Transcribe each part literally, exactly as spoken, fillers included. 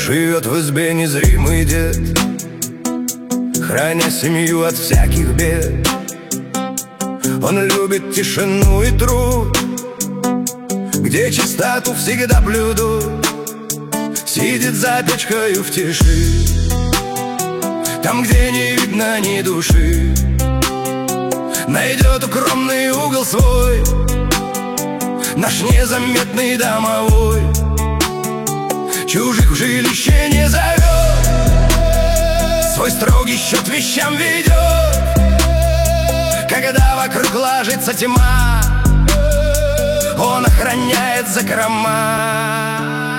Живет в избе незримый дед, храня семью от всяких бед. Он любит тишину и труд, где чистоту всегда блюдут. Сидит за печкою в тиши, там, где не видно ни души. Найдет укромный угол свой наш незаметный домовой. Чужих в жилище не зовет, свой строгий счет вещам ведет. Когда вокруг ложится тьма, он охраняет закрома.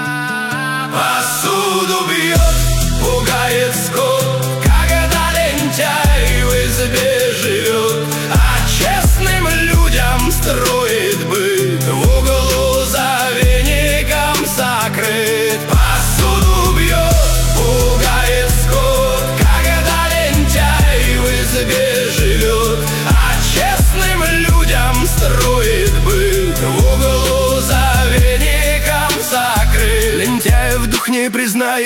Посуду бьет, пугает скот, когда лентяй в избе живет, а честным людям строит быт, в углу за веником сокрыт. Посуду бьет, пугает скот, когда лентяй в избе живет, а честным людям строит быт, в углу за веником сокрыт. Лентяев дух не признает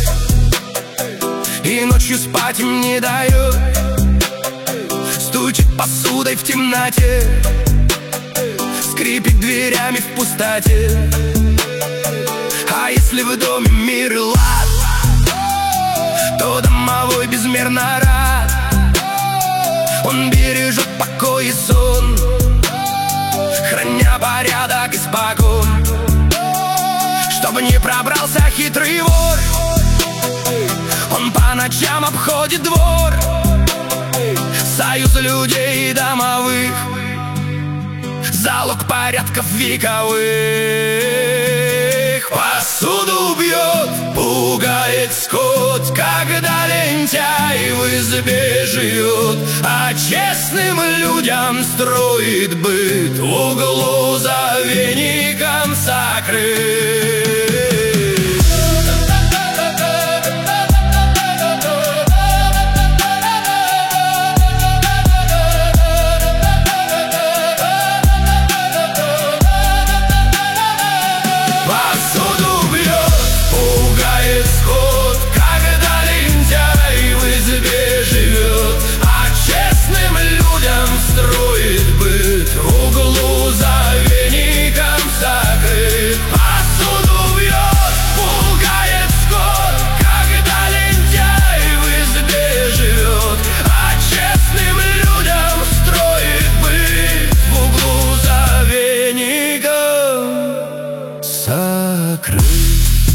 и ночью спать им не дает. Стучит посудой в темноте, скрипит дверями в пустоте. А если в доме мир и лад, то домовой безмерно рад. Он бережет покой и сон, храня порядок испокон, чтобы не пробрался хитрый вор. Он по ночам обходит двор, союз людей и домовых, залог порядков вековых. Посуду бьет, пугает скот, когда лентяй в избе живет, а честным людям строит быт, в углу за веником сокрыт. Посуду бьет, пугает скот, когда лентяй в избе живет, а честным людям строит быт, в углу за веником сокрыт. Посуду бьет, пугает скот, когда лентяй в избе живет, а честным людям строит быт, в углу за веником сокрыт.